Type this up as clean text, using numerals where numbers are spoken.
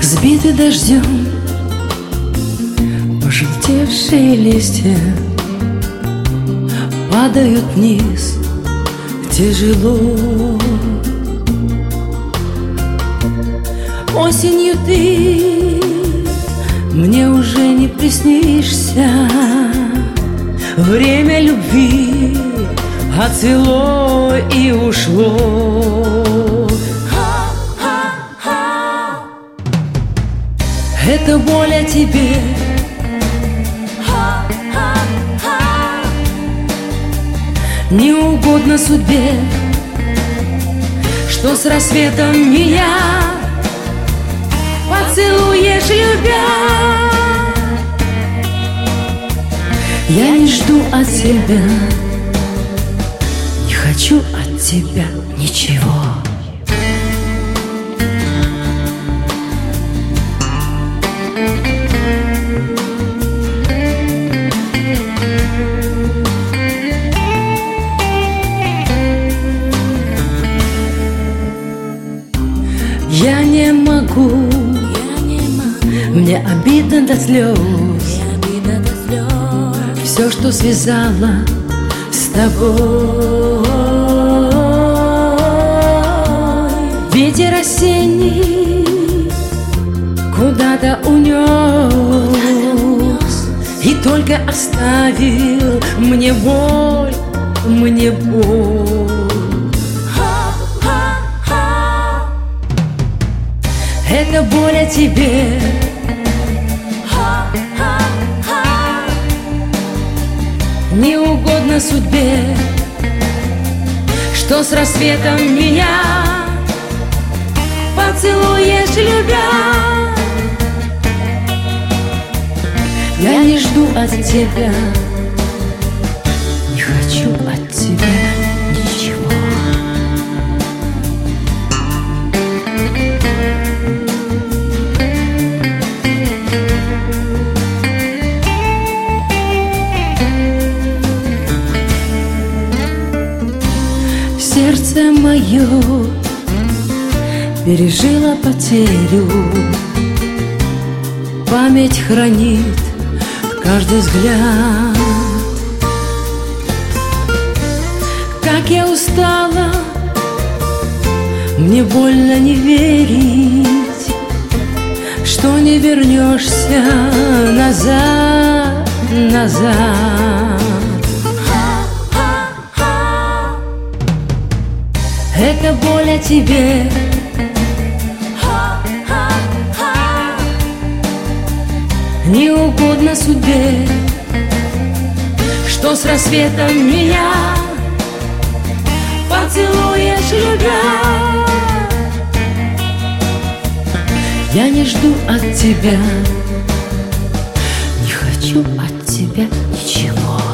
Сбиты дождем пожелтевшие листья падают вниз тяжело. Осенью ты мне уже не приснишься. Время любви отцвело и ушло. Это боль о тебе. Не угодно судьбе, что с рассветом меня поцелуешь, любя. Я не жду от тебя, не хочу от тебя ничего. Я не могу, мне обидно до слез. Все, что связала с тобой. Ветер осенний куда-то унес и только оставил мне боль, мне боль. Это боль о тебе. Не угодно судьбе, что с рассветом меня поцелуешь, любя. Я не жду от тебя, не хочу от тебя ничего. Сердце мое пережило потерю, память хранит каждый взгляд. Как я устала, мне больно не верить, что не вернешься назад, назад. Это боль о тебе. Не угодно судьбе, что с рассветом меня поцелуешь, любя. Я не жду от тебя, не хочу от тебя ничего.